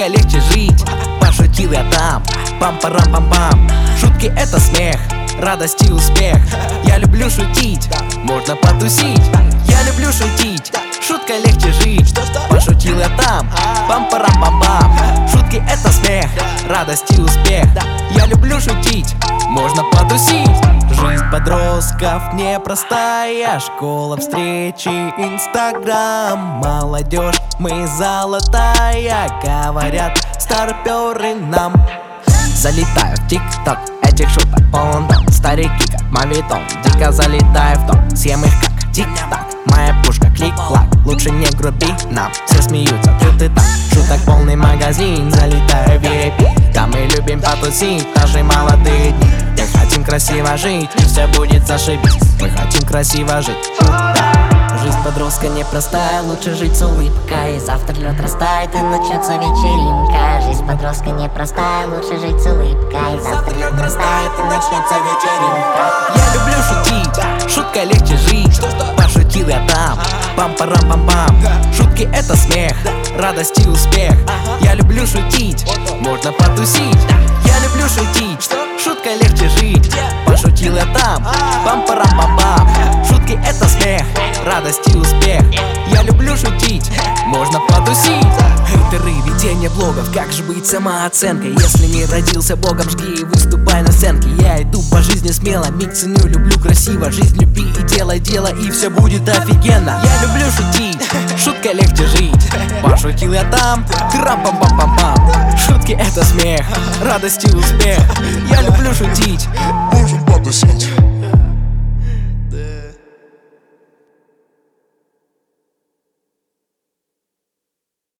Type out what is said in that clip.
шутка легче жить. Пошутил я там, пам-парам-пам-пам. Шутки это смех, радость и успех. Я люблю шутить, можно потусить. Я люблю шутить, шутка легче жить. Пошутил я там, пам-парам-пам-пам. Шутки это смех, радость и успех. Я люблю шутить, можно потусить. Жизнь подростков непростая, школа, встречи, инстаграм. Молодежь, мы золотая, говорят старперы нам. Залетаю в тик-ток, этих шуток полон дом. Старики как мавитон, дико залетаю в том. Съем их как тик-так, моя пушка клик-клак. Лучше не груби нам, все смеются тут и там. Шуток полный магазин, залетаю в VIP. Там мы любим потусить, наши молодые дни. Мы хотим красиво жить, и все будет зашибись. Мы хотим красиво жить, да. Жизнь подростка непростая, лучше жить с улыбкой. Завтра лед растает и начнется вечеринка. Жизнь подростка непростая, лучше жить с улыбкой. Завтра лед растает и начнется вечеринка. Я люблю шутить, шутка легче жить. Пошутил я там, пам-парам-пам-пам. Шутки это смех, радость и успех. Я люблю шутить, можно потусить. Я люблю шутить, шутка легче жить. Пошутил я там, пам-парам-пам-пам. Шутки это смех, радость и успех. Я люблю шутить, можно потусить. Хейтеры, ведение блогов, как же быть самооценкой? Если не родился богом, жги и выступай на сценке. Я иду по жизни смело, миг ценю, люблю красиво. Жизнь люби и делай дело, и все будет офигенно. Я люблю шутить, шутка легче жить. Пошутил я там, трам-пам-пам-пам-пам. Шутки это смех, радость и успех. Я люблю шутить,